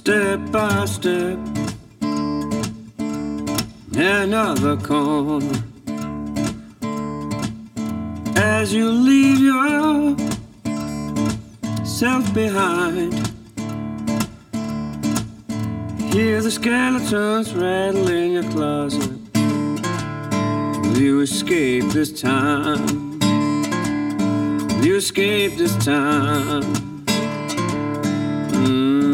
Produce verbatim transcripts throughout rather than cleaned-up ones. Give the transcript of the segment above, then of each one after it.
step by step, another corner. As you leave yourself behind, hear the skeletons rattle in your closet. Will you escape this time? Will you escape this time? Mm.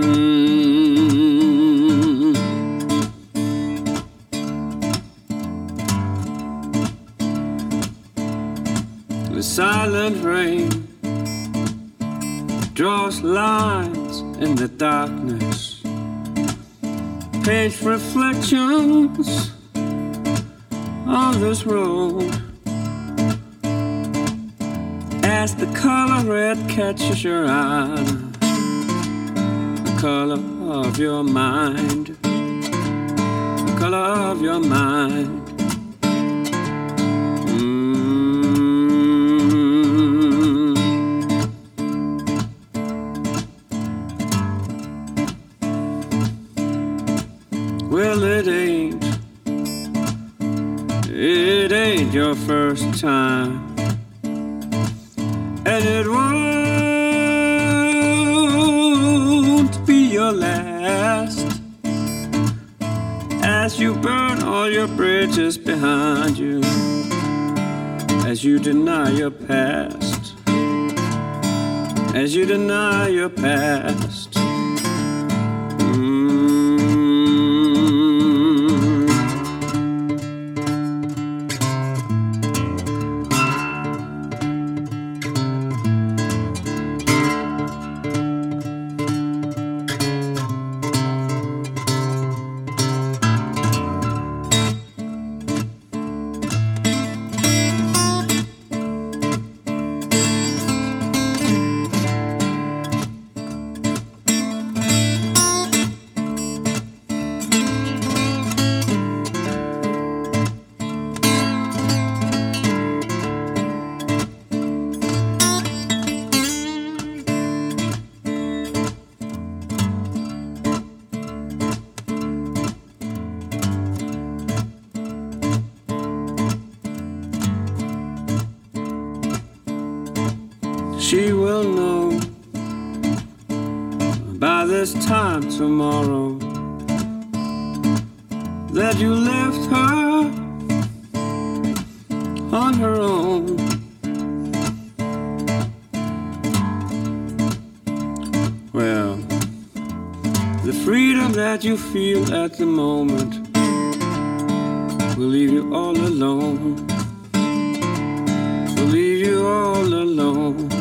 The silent rain draws lines in the darkness, paints reflections on this road. As the color red catches your eye, the color of your mind, the color of your mind. Well, it ain't, it ain't your first time, and it won't be your last. As you burn all your bridges behind you, as you deny your past, as you deny your past. She will know by this time tomorrow that you left her on her own. Well, the freedom that you feel at the moment will leave you all alone, will leave you all alone.